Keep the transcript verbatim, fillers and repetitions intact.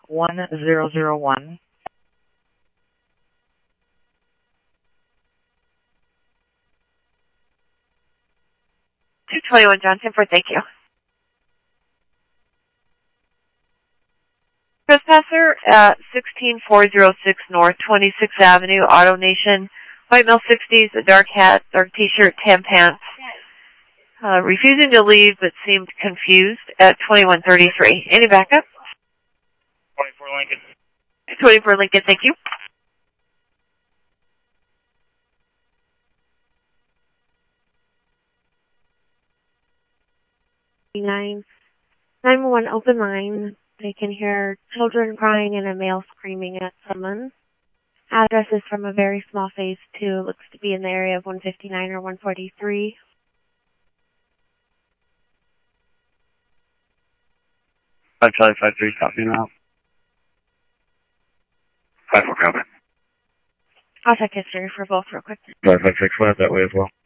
one zero zero one. two twenty-one Johnson for thank you. Trespasser at sixteen four oh six North twenty-sixth Avenue, Auto Nation, white male sixties, a dark hat, dark t-shirt, tan pants, uh, refusing to leave but seemed confused at twenty-one thirty-three. Any backup? twenty-four Lincoln. twenty-four Lincoln, thank you. nine nine one one open line. They can hear children crying and a male screaming at someone. Address is from a very small phase two. Looks to be in the area of one fifty-nine or one forty-three. five Charlie five three, copy now. five four, copy. I'll check history for both real quick. five five six, we'll have that way as well.